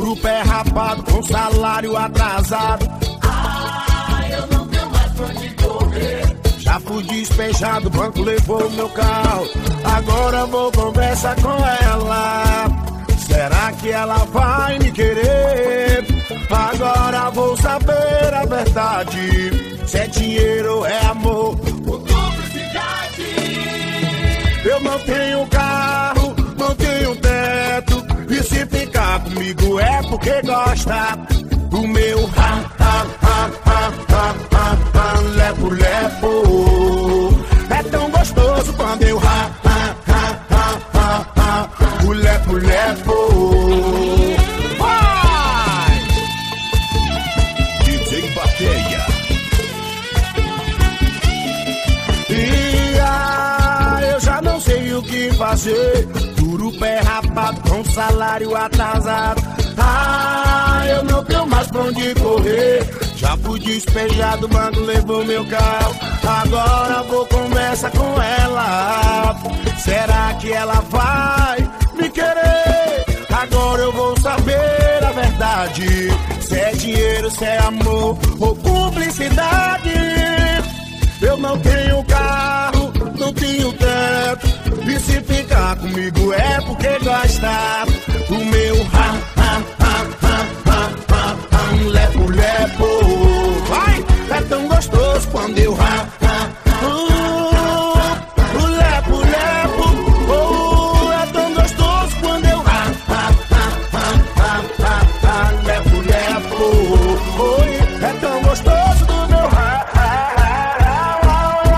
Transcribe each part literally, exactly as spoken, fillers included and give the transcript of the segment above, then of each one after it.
duro pé rapado, com salário atrasado. Ah, eu não tenho mais pra onde correr. Já fui despejado, o banco levou o meu carro. Agora vou conversar com ela. Será que ela vai me querer? Agora vou saber a verdade. Se é dinheiro ou é amor Por cumplicidade. Eu não tenho carro, não tenho teto. E se ficar comigo é porque gosta do meu ha, ha, ha, ha, ha, ha, ha, lepo, lepo. É tão gostoso quando eu ha, ha, ha, ha, ha, ha, o lepo, lepo. Vai! D J Baqueia. E ah, eu já não sei o que fazer. Duro pé rapado, com salário atrasado. Ah, eu não tenho mais pra onde correr. Já fui despejado, o banco levou meu carro. Agora vou conversar com ela. Será que ela vai me querer? Agora eu vou saber a verdade. Se é dinheiro, se é amor ou cumplicidade. Eu não tenho carro, não tenho teto. E se ficar comigo é porque gosta do meu ha, ha, ha, ha, ha, ha, ha, lepo, lepo. Vai, é tão gostoso quando eu ha, ha, uh, o lepo, lepo. Oh, é tão gostoso quando eu ha, ha, ha, ha, ha, ha, ha, lepo, lepo. Oi, é tão gostoso do meu ha, ha, ha, ha,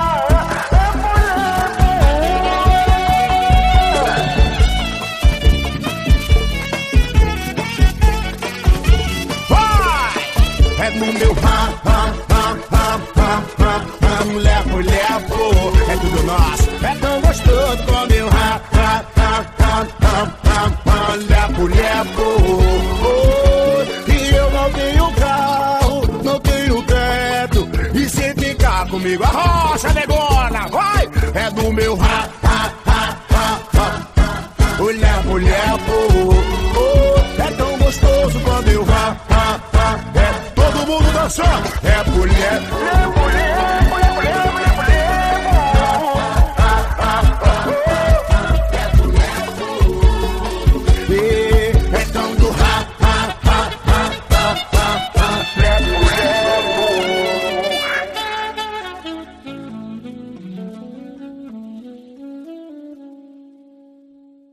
é no meu ha, ha, ha, ha, ha, ha, ha, lepo, lepo. É tudo nosso, é tão gostoso com meu ha, ha, ha, ha, ha, ha, ha, lepo, lepo. Oh, e eu não tenho carro, não tenho teto. E se ficar comigo a rocha negona, vai! É do meu ha,